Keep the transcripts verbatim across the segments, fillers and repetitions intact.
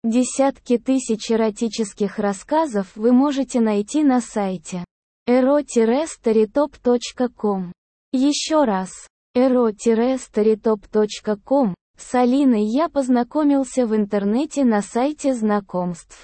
Десятки тысяч эротических рассказов вы можете найти на сайте эро старитоп точка ком. Еще раз, эро старитоп точка ком. С Алиной я познакомился в интернете на сайте знакомств.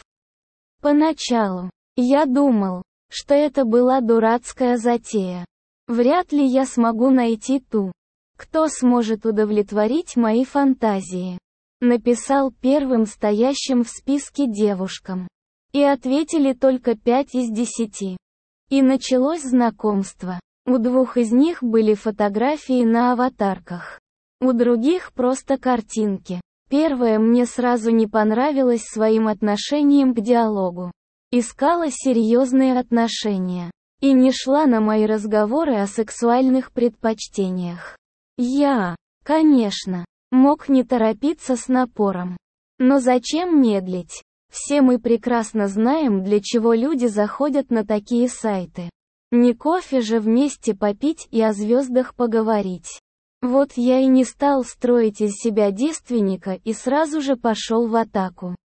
Поначалу я думал, что это была дурацкая затея. Вряд ли я смогу найти ту, кто сможет удовлетворить мои фантазии. Написал первым стоящим в списке девушкам. И ответили только пять из десяти. И началось знакомство. У двух из них были фотографии на аватарках. У других просто картинки. Первая мне сразу не понравилась своим отношением к диалогу. Искала серьезные отношения. И не шла на мои разговоры о сексуальных предпочтениях. Я, конечно, мог не торопиться с напором. Но зачем медлить? Все мы прекрасно знаем, для чего люди заходят на такие сайты. Не кофе же вместе попить и о звездах поговорить. Вот я и не стал строить из себя девственника и сразу же пошел в атаку.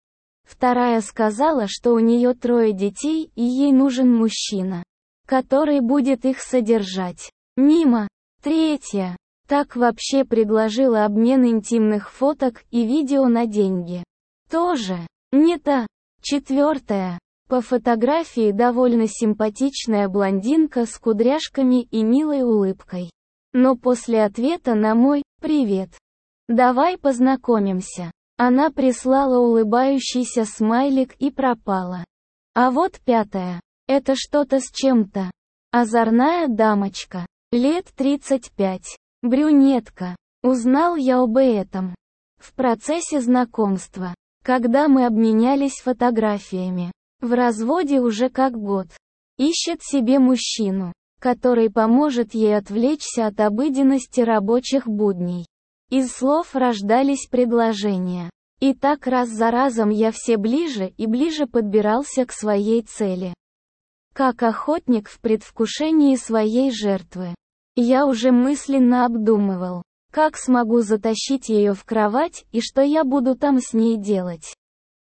Вторая сказала, что у нее трое детей и ей нужен мужчина, который будет их содержать. Мимо. Третья. Так вообще предложила обмен интимных фоток и видео на деньги. Тоже не та. Четвертая. По фотографии довольно симпатичная блондинка с кудряшками и милой улыбкой. Но после ответа на мой «Привет, давай познакомимся», она прислала улыбающийся смайлик и пропала. А вот пятая. Это что-то с чем-то. Озорная дамочка. Лет тридцать пять. Брюнетка. Узнал я об этом в процессе знакомства, когда мы обменялись фотографиями. В разводе уже как год. Ищет себе мужчину, который поможет ей отвлечься от обыденности рабочих будней. Из слов рождались предложения. И так раз за разом я все ближе и ближе подбирался к своей цели. Как охотник в предвкушении своей жертвы. Я уже мысленно обдумывал, как смогу затащить ее в кровать и что я буду там с ней делать.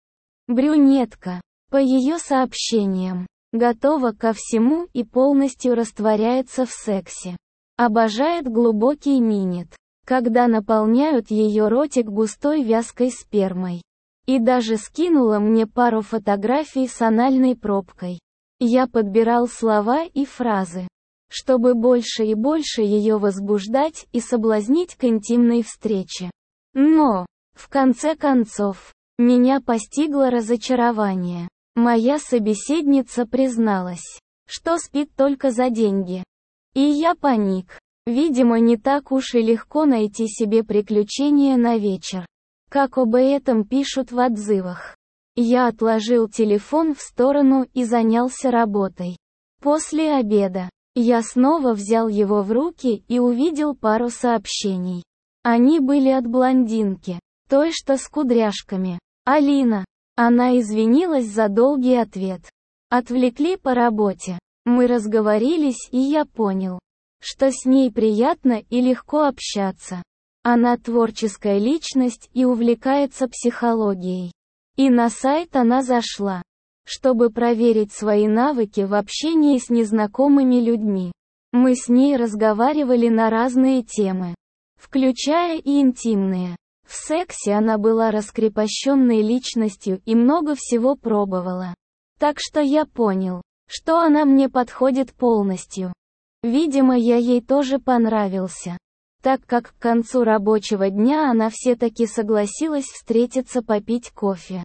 Брюнетка, по ее сообщениям, готова ко всему и полностью растворяется в сексе. Обожает глубокий минет, когда наполняют ее ротик густой вязкой спермой. И даже скинула мне пару фотографий с анальной пробкой. Я подбирал слова и фразы, чтобы больше и больше ее возбуждать и соблазнить к интимной встрече. Но, в конце концов, меня постигло разочарование. Моя собеседница призналась, что спит только за деньги. И я паник. Видимо, не так уж и легко найти себе приключения на вечер, как об этом пишут в отзывах. Я отложил телефон в сторону и занялся работой. После обеда я снова взял его в руки и увидел пару сообщений. Они были от блондинки, той, что с кудряшками. Алина. Она извинилась за долгий ответ. Отвлекли по работе. Мы разговорились, и я понял, что с ней приятно и легко общаться. Она творческая личность и увлекается психологией. И на сайт она зашла, чтобы проверить свои навыки в общении с незнакомыми людьми. Мы с ней разговаривали на разные темы, включая и интимные. В сексе она была раскрепощенной личностью и много всего пробовала. Так что я понял, что она мне подходит полностью. Видимо, я ей тоже понравился, так как к концу рабочего дня она все-таки согласилась встретиться попить кофе.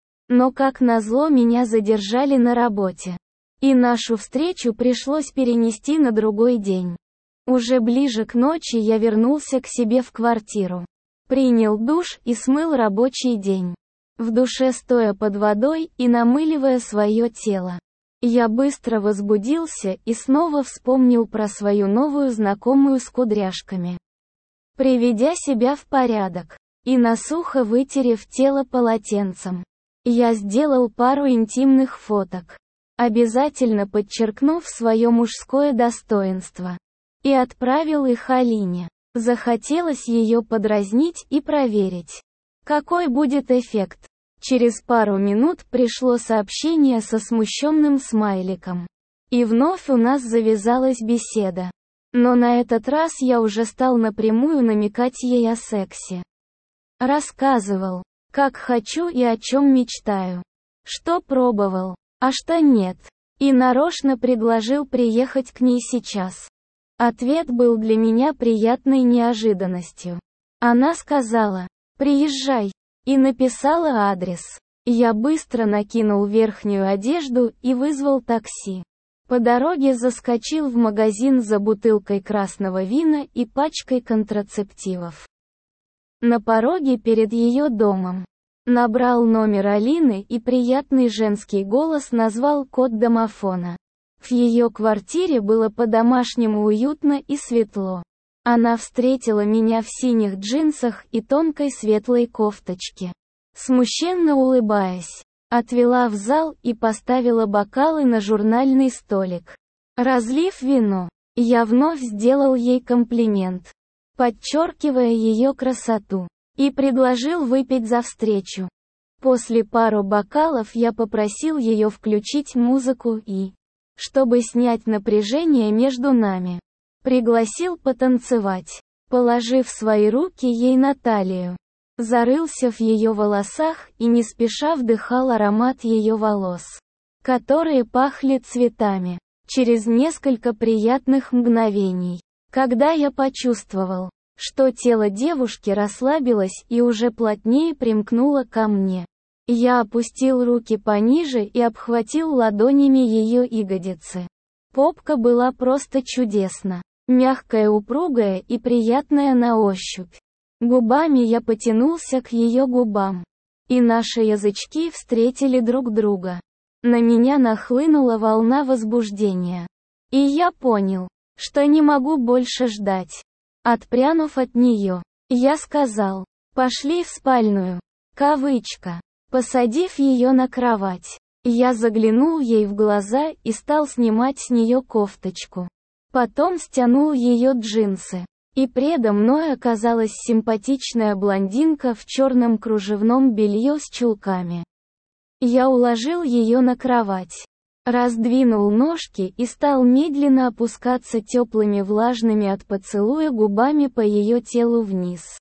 Но как назло меня задержали на работе. И нашу встречу пришлось перенести на другой день. Уже ближе к ночи я вернулся к себе в квартиру. Принял душ и смыл рабочий день. В душе стоя под водой и намыливая свое тело. Я быстро возбудился и снова вспомнил про свою новую знакомую с кудряшками. Приведя себя в порядок и насухо вытерев тело полотенцем, я сделал пару интимных фоток, обязательно подчеркнув свое мужское достоинство, и отправил их Алине. Захотелось ее подразнить и проверить, какой будет эффект. Через пару минут пришло сообщение со смущенным смайликом. И вновь у нас завязалась беседа. Но на этот раз я уже стал напрямую намекать ей о сексе. Рассказывал, как хочу и о чем мечтаю. Что пробовал, а что нет. И нарочно предложил приехать к ней сейчас. Ответ был для меня приятной неожиданностью. Она сказала: «Приезжай», и написала адрес. Я быстро накинул верхнюю одежду и вызвал такси. По дороге заскочил в магазин за бутылкой красного вина и пачкой контрацептивов. На пороге перед ее домом набрал номер Алины, и приятный женский голос назвал код домофона. В ее квартире было по-домашнему уютно и светло. Она встретила меня в синих джинсах и тонкой светлой кофточке. Смущенно улыбаясь, отвела в зал и поставила бокалы на журнальный столик. Разлив вино, я вновь сделал ей комплимент, подчеркивая ее красоту, и предложил выпить за встречу. После пару бокалов я попросил ее включить музыку и, чтобы снять напряжение между нами, пригласил потанцевать, положив свои руки ей на талию. Зарылся в ее волосах и не спеша вдыхал аромат ее волос, которые пахли цветами. Через несколько приятных мгновений, когда я почувствовал, что тело девушки расслабилось и уже плотнее примкнуло ко мне, я опустил руки пониже и обхватил ладонями ее ягодицы. Попка была просто чудесна, мягкая, упругая и приятная на ощупь. Губами я потянулся к ее губам, и наши язычки встретили друг друга. На меня нахлынула волна возбуждения. И я понял, что не могу больше ждать. Отпрянув от нее, я сказал: «Пошли в спальную». Кавычка. Посадив ее на кровать, я заглянул ей в глаза и стал снимать с нее кофточку. Потом стянул ее джинсы. И предо мной оказалась симпатичная блондинка в черном кружевном белье с чулками. Я уложил ее на кровать, раздвинул ножки и стал медленно опускаться теплыми, влажными от поцелуя губами по ее телу вниз.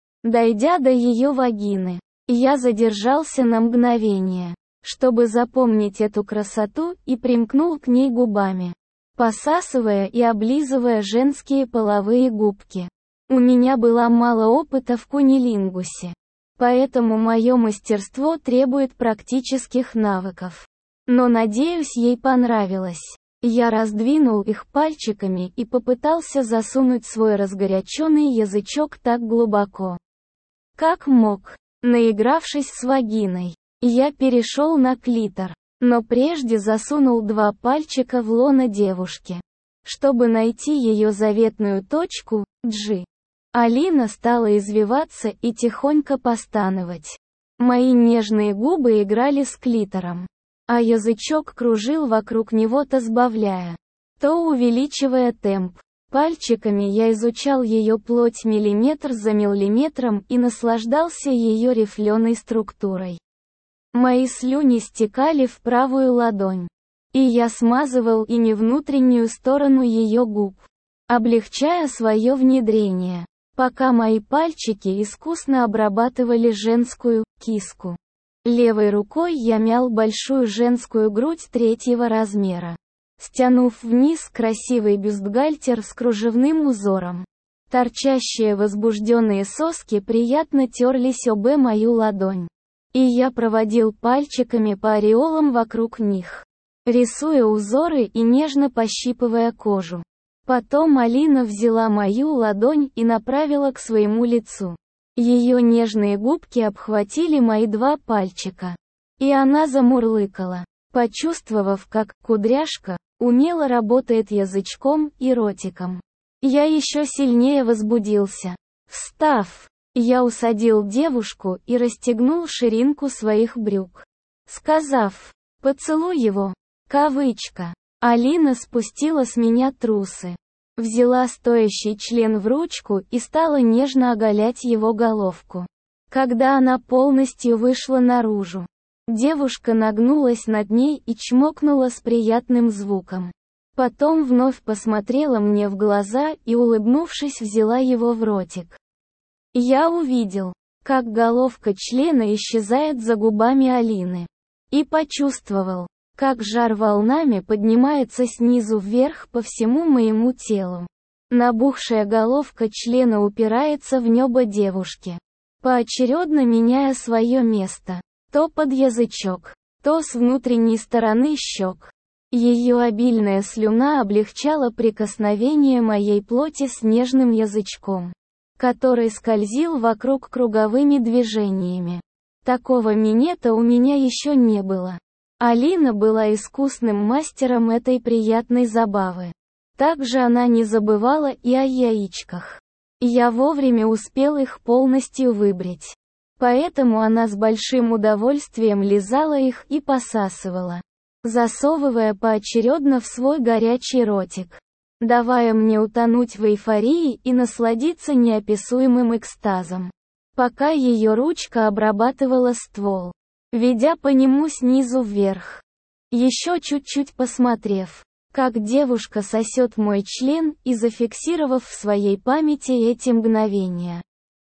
Дойдя до ее вагины, я задержался на мгновение, чтобы запомнить эту красоту, и примкнул к ней губами, посасывая и облизывая женские половые губки. У меня было мало опыта в кунилингусе, поэтому мое мастерство требует практических навыков. Но надеюсь, ей понравилось. Я раздвинул их пальчиками и попытался засунуть свой разгоряченный язычок так глубоко, как мог. Наигравшись с вагиной, я перешел на клитор, но прежде засунул два пальчика в лоно девушки, чтобы найти ее заветную точку, G. Алина стала извиваться и тихонько постановать. Мои нежные губы играли с клитором, а язычок кружил вокруг него, то сбавляя, то увеличивая темп. Пальчиками я изучал ее плоть миллиметр за миллиметром и наслаждался ее рифленой структурой. Мои слюни стекали в правую ладонь, и я смазывал ими внутреннюю сторону ее губ, облегчая свое внедрение, пока мои пальчики искусно обрабатывали женскую киску. Левой рукой я мял большую женскую грудь третьего размера, стянув вниз красивый бюстгальтер с кружевным узором. Торчащие возбужденные соски приятно терлись об мою ладонь, и я проводил пальчиками по ореолам вокруг них, рисуя узоры и нежно пощипывая кожу. Потом Алина взяла мою ладонь и направила к своему лицу. Ее нежные губки обхватили мои два пальчика, и она замурлыкала, почувствовав, как кудряшка умело работает язычком и ротиком. Я еще сильнее возбудился. Встав, я усадил девушку и расстегнул ширинку своих брюк, сказав: «Поцелуй его». Кавычка. Алина спустила с меня трусы, взяла стоящий член в ручку и стала нежно оголять его головку. Когда она полностью вышла наружу, девушка нагнулась над ней и чмокнула с приятным звуком. Потом вновь посмотрела мне в глаза и, улыбнувшись, взяла его в ротик. Я увидел, как головка члена исчезает за губами Алины. И почувствовал, как жар волнами поднимается снизу вверх по всему моему телу. Набухшая головка члена упирается в небо девушки, поочередно меняя свое место. То под язычок, то с внутренней стороны щек. Ее обильная слюна облегчала прикосновение моей плоти с нежным язычком, который скользил вокруг круговыми движениями. Такого минета у меня еще не было. Алина была искусным мастером этой приятной забавы. Также она не забывала и о яичках. Я вовремя успел их полностью выбрить. Поэтому она с большим удовольствием лизала их и посасывала, засовывая поочередно в свой горячий ротик, давая мне утонуть в эйфории и насладиться неописуемым экстазом, пока ее ручка обрабатывала ствол, ведя по нему снизу вверх. Еще чуть-чуть посмотрев, как девушка сосет мой член и зафиксировав в своей памяти эти мгновения,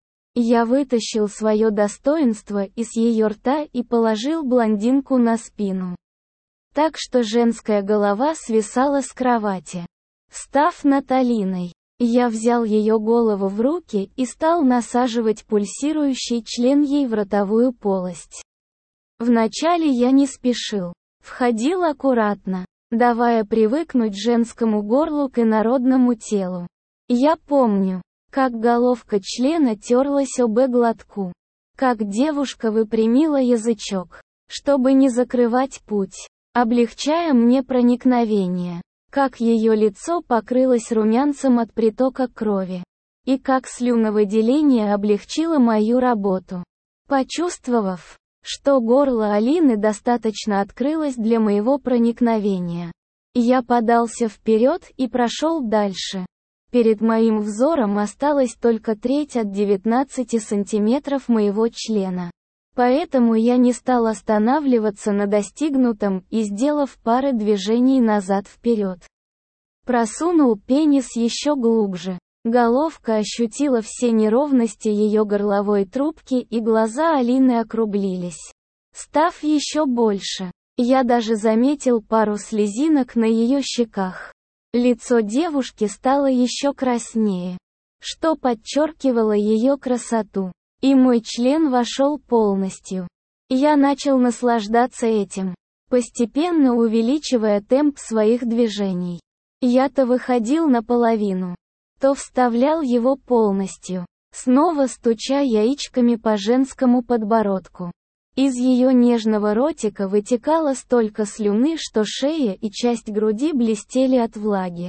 я вытащил свое достоинство из ее рта и положил блондинку на спину, так что женская голова свисала с кровати. Встав над Алиной, я взял ее голову в руки и стал насаживать пульсирующий член ей в ротовую полость. Вначале я не спешил, входил аккуратно, давая привыкнуть женскому горлу к инородному телу. Я помню, как головка члена терлась об глотку, как девушка выпрямила язычок, чтобы не закрывать путь, облегчая мне проникновение, как ее лицо покрылось румянцем от притока крови, и как слюновыделение облегчило мою работу. Почувствовав, что горло Алины достаточно открылось для моего проникновения, я подался вперед и прошел дальше. Перед моим взором осталась только треть от девятнадцати сантиметров моего члена. Поэтому я не стал останавливаться на достигнутом и, сделав пары движений назад-вперед, просунул пенис еще глубже. Головка ощутила все неровности ее горловой трубки, и глаза Алины округлились, став еще больше. Я даже заметил пару слезинок на ее щеках. Лицо девушки стало еще краснее, что подчеркивало ее красоту. И мой член вошел полностью. Я начал наслаждаться этим, постепенно увеличивая темп своих движений. Я то выходил наполовину, то вставлял его полностью, снова стуча яичками по женскому подбородку. Из ее нежного ротика вытекало столько слюны, что шея и часть груди блестели от влаги.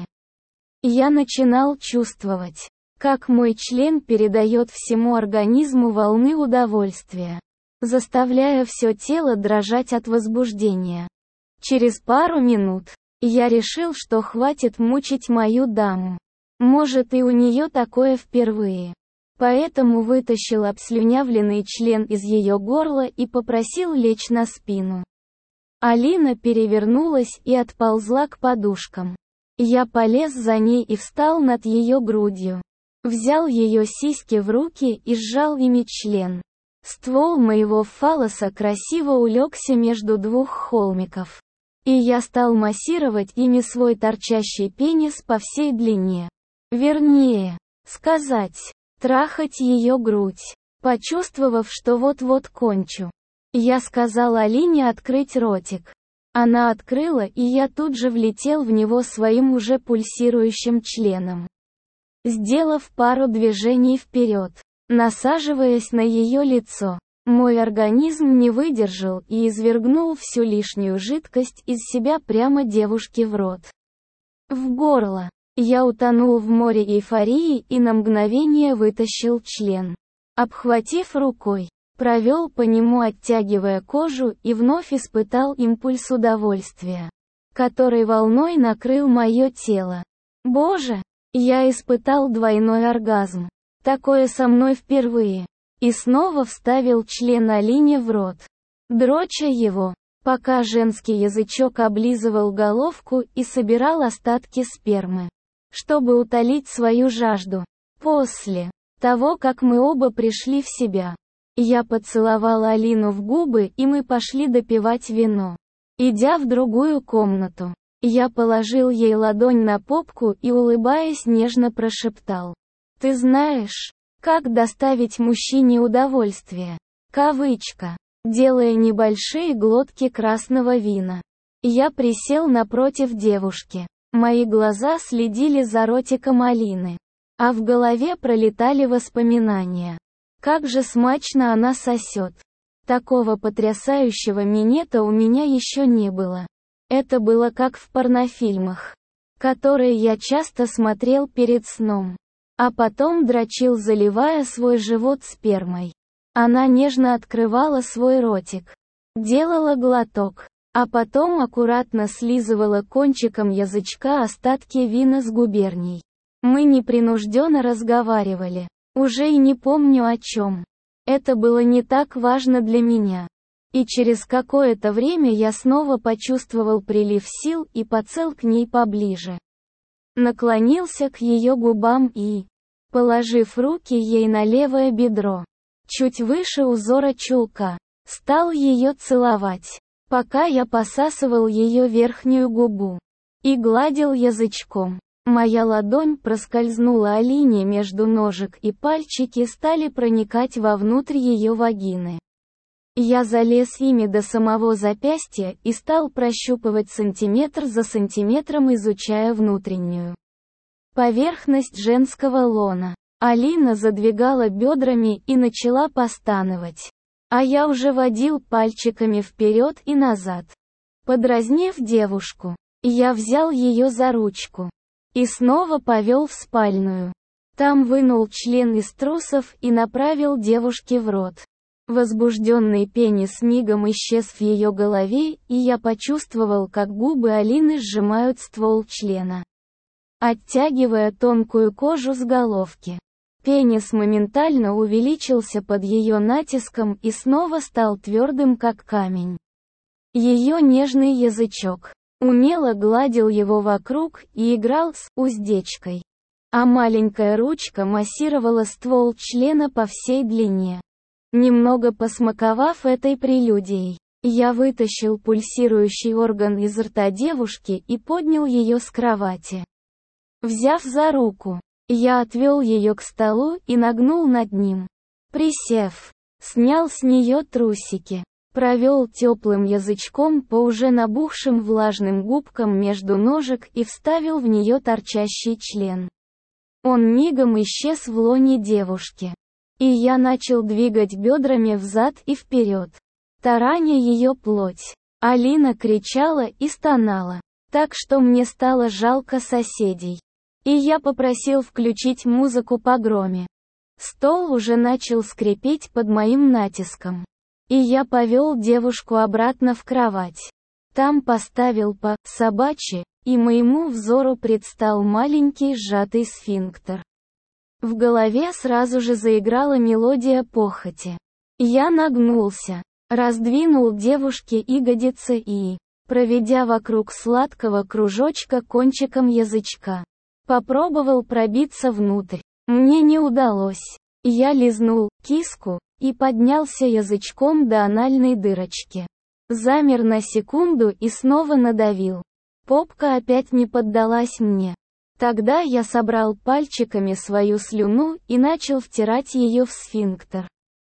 Я начинал чувствовать, как мой член передает всему организму волны удовольствия, заставляя все тело дрожать от возбуждения. Через пару минут я решил, что хватит мучить мою даму. Может, и у нее такое впервые. Поэтому вытащил обслюнявленный член из ее горла и попросил лечь на спину. Алина перевернулась и отползла к подушкам. Я полез за ней и встал над ее грудью. Взял ее сиськи в руки и сжал ими член. Ствол моего фаллоса красиво улегся между двух холмиков. И я стал массировать ими свой торчащий пенис по всей длине. Вернее, сказать, трахать ее грудь. Почувствовав, что вот-вот кончу, я сказал Алине открыть ротик. Она открыла, и я тут же влетел в него своим уже пульсирующим членом, сделав пару движений вперед, насаживаясь на ее лицо. Мой организм не выдержал и извергнул всю лишнюю жидкость из себя прямо девушке в рот. В горло. Я утонул в море эйфории и на мгновение вытащил член. Обхватив рукой, провел по нему, оттягивая кожу, и вновь испытал импульс удовольствия, который волной накрыл мое тело. Боже! Я испытал двойной оргазм. Такое со мной впервые. и снова вставил член Алине в рот, дроча его, пока женский язычок облизывал головку и собирал остатки спермы, чтобы утолить свою жажду. После того, как мы оба пришли в себя, я поцеловала Алину в губы, и мы пошли допивать вино. Идя в другую комнату, я положил ей ладонь на попку и, улыбаясь, нежно прошептал: «Ты знаешь, как доставить мужчине удовольствие?» Кавычка. Делая небольшие глотки красного вина, я присел напротив девушки. Мои глаза следили за ротиком Алины, а в голове пролетали воспоминания. Как же смачно она сосет. Такого потрясающего минета у меня еще не было. Это было как в порнофильмах, которые я часто смотрел перед сном, а потом дрочил, заливая свой живот спермой. Она нежно открывала свой ротик, делала глоток, а потом аккуратно слизывала кончиком язычка остатки вина с губерний. Мы непринужденно разговаривали. Уже и не помню о чем. Это было не так важно для меня. И через какое-то время я снова почувствовал прилив сил и подсел к ней поближе. Наклонился к ее губам и, положив руки ей на левое бедро, чуть выше узора чулка, стал ее целовать, пока я посасывал ее верхнюю губу и гладил язычком. Моя ладонь проскользнула Алине между ножек, и пальчики стали проникать вовнутрь ее вагины. Я залез ими до самого запястья и стал прощупывать сантиметр за сантиметром, изучая внутреннюю поверхность женского лона. Алина задвигала бедрами и начала постановать, а я уже водил пальчиками вперед и назад. Подразнив девушку, я взял ее за ручку и снова повел в спальную. Там вынул член из трусов и направил девушке в рот. Возбужденный пенис мигом исчез в ее голове, и я почувствовал, как губы Алины сжимают ствол члена, оттягивая тонкую кожу с головки. Пенис моментально увеличился под ее натиском и снова стал твердым, как камень. Ее нежный язычок умело гладил его вокруг и играл с уздечкой, а маленькая ручка массировала ствол члена по всей длине. Немного посмаковав этой прелюдией, я вытащил пульсирующий орган из рта девушки и поднял ее с кровати. Взяв за руку, я отвел ее к столу и нагнул над ним. Присев, снял с нее трусики. Провел теплым язычком по уже набухшим влажным губкам между ножек и вставил в нее торчащий член. Он мигом исчез в лоне девушки. И я начал двигать бедрами взад и вперед, тараня ее плоть. Алина кричала и стонала, так что мне стало жалко соседей. И я попросил включить музыку погромче. Стол уже начал скрипеть под моим натиском. И я повел девушку обратно в кровать. Там поставил по собачьи, и моему взору предстал маленький сжатый сфинктер. В голове сразу же заиграла мелодия похоти. Я нагнулся, раздвинул девушке ягодицы и, проведя вокруг сладкого кружочка кончиком язычка, попробовал пробиться внутрь. Мне не удалось. Я лизнул киску и поднялся язычком до анальной дырочки. Замер на секунду и снова надавил. Попка опять не поддалась мне. Тогда я собрал пальчиками свою слюну и начал втирать ее в сфинктер.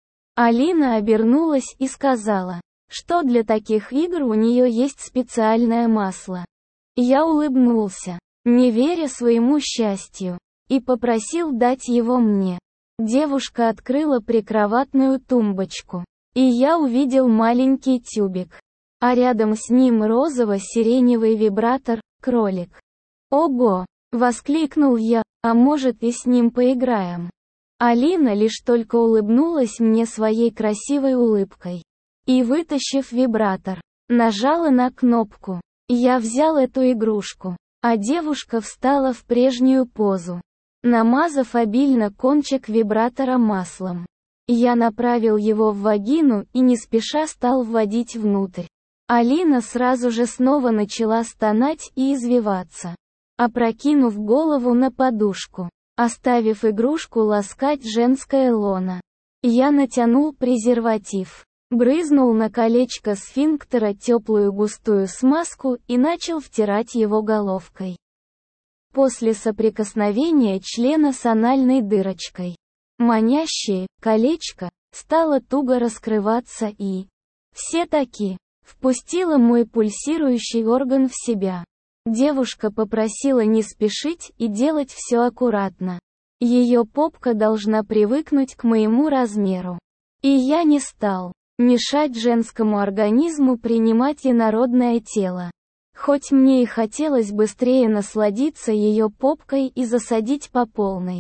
Алина обернулась и сказала, что для таких игр у нее есть специальное масло. Я улыбнулся, не веря своему счастью, и попросил дать его мне. Девушка открыла прикроватную тумбочку, и я увидел маленький тюбик, а рядом с ним розово-сиреневый вибратор, кролик. «Ого!» — воскликнул я, «а может и с ним поиграем?» Алина лишь только улыбнулась мне своей красивой улыбкой и, вытащив вибратор, нажала на кнопку. Я взял эту игрушку, а девушка встала в прежнюю позу, намазав обильно кончик вибратора маслом. Я направил его в вагину и не спеша стал вводить внутрь. Алина сразу же снова начала стонать и извиваться, опрокинув голову на подушку, оставив игрушку ласкать женское лоно. Я натянул презерватив, брызнул на колечко сфинктера теплую густую смазку и начал втирать его головкой. После соприкосновения члена с анальной дырочкой, манящее колечко стало туго раскрываться и все-таки впустила мой пульсирующий орган в себя. Девушка попросила не спешить и делать все аккуратно. Ее попка должна привыкнуть к моему размеру. И я не стал мешать женскому организму принимать инородное тело. Хоть мне и хотелось быстрее насладиться ее попкой и засадить по полной.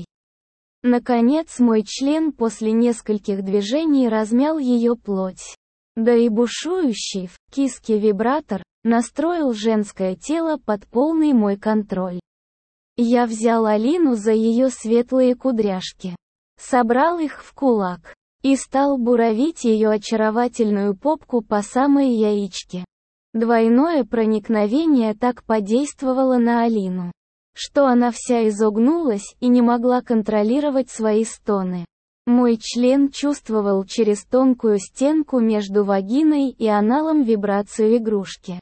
Наконец мой член после нескольких движений размял ее плоть. Да и бушующий в киске вибратор настроил женское тело под полный мой контроль. Я взял Алину за ее светлые кудряшки, собрал их в кулак и стал буравить ее очаровательную попку по самой яичке. Двойное проникновение так подействовало на Алину, что она вся изогнулась и не могла контролировать свои стоны. Мой член чувствовал через тонкую стенку между вагиной и аналом вибрацию игрушки,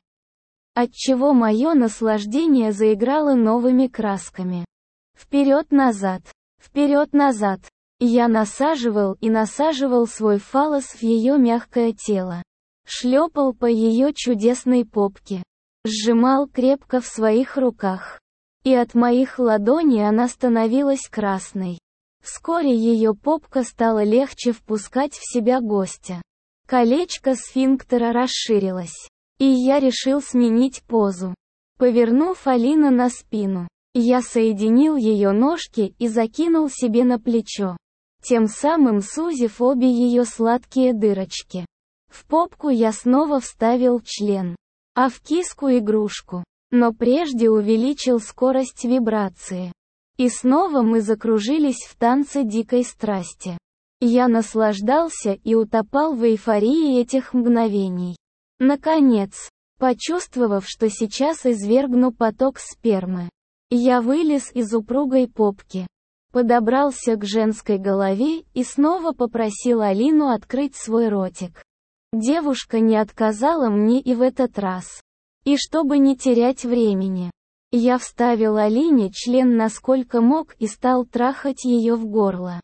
отчего мое наслаждение заиграло новыми красками. Вперед-назад, вперед-назад. Я насаживал и насаживал свой фаллос в ее мягкое тело, шлепал по ее чудесной попке, сжимал крепко в своих руках. И от моих ладоней она становилась красной. Вскоре ее попка стала легче впускать в себя гостя. Колечко сфинктера расширилось. И я решил сменить позу. Повернув Алину на спину, я соединил ее ножки и закинул себе на плечо, тем самым сузив обе ее сладкие дырочки. В попку я снова вставил член, а в киску игрушку, но прежде увеличил скорость вибрации. И снова мы закружились в танце дикой страсти. Я наслаждался и утопал в эйфории этих мгновений. Наконец, почувствовав, что сейчас извергну поток спермы, я вылез из упругой попки, подобрался к женской голове и снова попросил Алину открыть свой ротик. Девушка не отказала мне и в этот раз. И чтобы не терять времени, я вставил Алине член насколько мог и стал трахать ее в горло.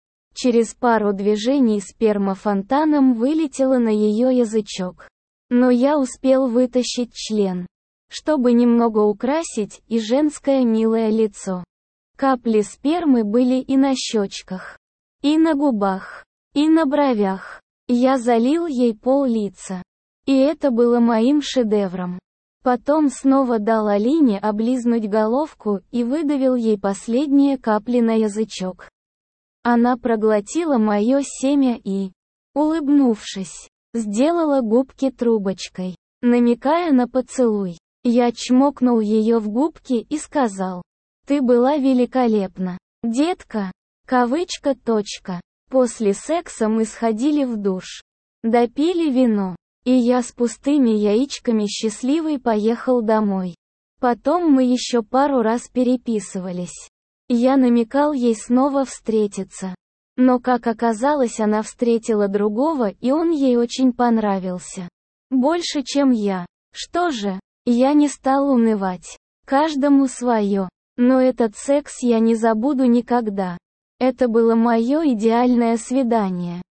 Через пару движений сперма фонтаном вылетела на ее язычок. Но я успел вытащить член, чтобы немного украсить и женское милое лицо. Капли спермы были и на щечках, и на губах, и на бровях. Я залил ей пол-лица. И это было моим шедевром. Потом снова дал Алине облизнуть головку и выдавил ей последние капли на язычок. Она проглотила мое семя и, улыбнувшись, сделала губки трубочкой, намекая на поцелуй. Я чмокнул ее в губки и сказал: «Ты была великолепна, детка». Кавычка точка. После секса мы сходили в душ, допили вино, и я с пустыми яичками счастливый поехал домой. Потом мы еще пару раз переписывались. Я намекал ей снова встретиться. Но как оказалось, она встретила другого, и он ей очень понравился. Больше, чем я. Что же, я не стал унывать. Каждому свое. Но этот секс я не забуду никогда. Это было мое идеальное свидание.